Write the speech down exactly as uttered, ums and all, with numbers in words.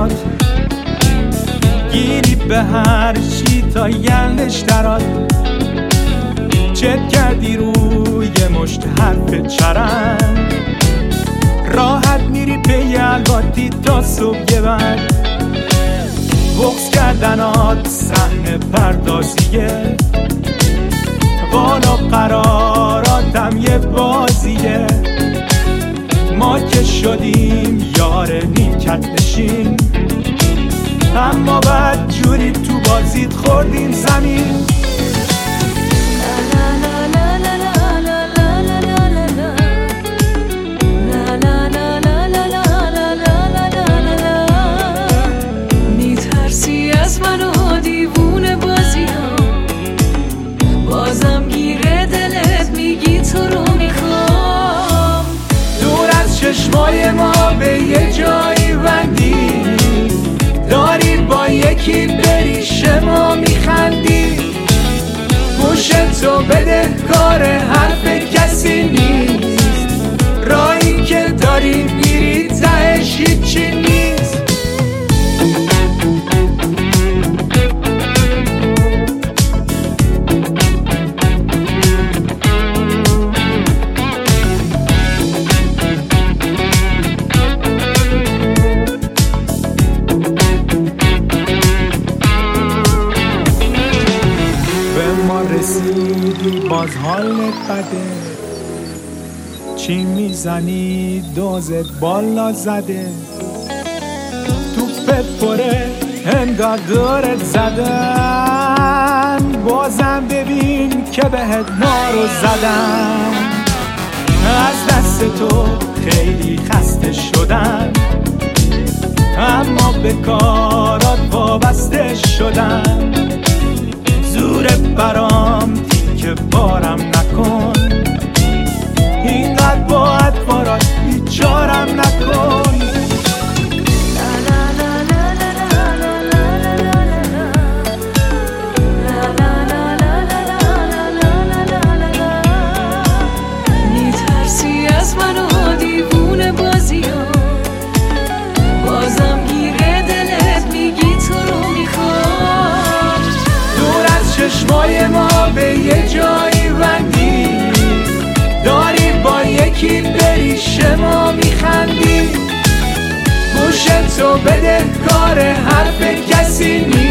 درات، گیری به هر چی تا گندش درات. چت کردی روی مشت حرف چرند، راحت میری پی الواتی تا صبح بعد. بغض کردنات صحنه پردازیه، والا قراراتم یه بازیه. ما که شدیم یار نیمکت نشین، اما بعد جوری تو بازیت خوردیم زمین. میترسی از من و دیوونه بازیام، بازم گیره دلت میگی تو رو میخوام. دور از چشمای ما به یه جایی بندی، داری با یکی بری شما میخندی. گوش تو بده کار حرف کسی نیست، راهی که داری میری تهش هیچی نیست. رسیدی باز حالت بده، چی میزنی دوزت بالا زده. توپت پره انگار دورت زدن، بازم ببین که بهت نارو زدن. از دست تو خیلی خسته شدن، اما به کارات وابسته شدن. زور برام تیکه بارم نکن، اینقدر با اطوارات بیچارم نکن. میترسی از من و دیوونه بازیام، بازم گیره دلت میگی تو رو میخوام. دور از چشمای ما به یه جایی بندی، داری با یکی بری شما میخندی. گوش تو بده کار حرف کسی نیست،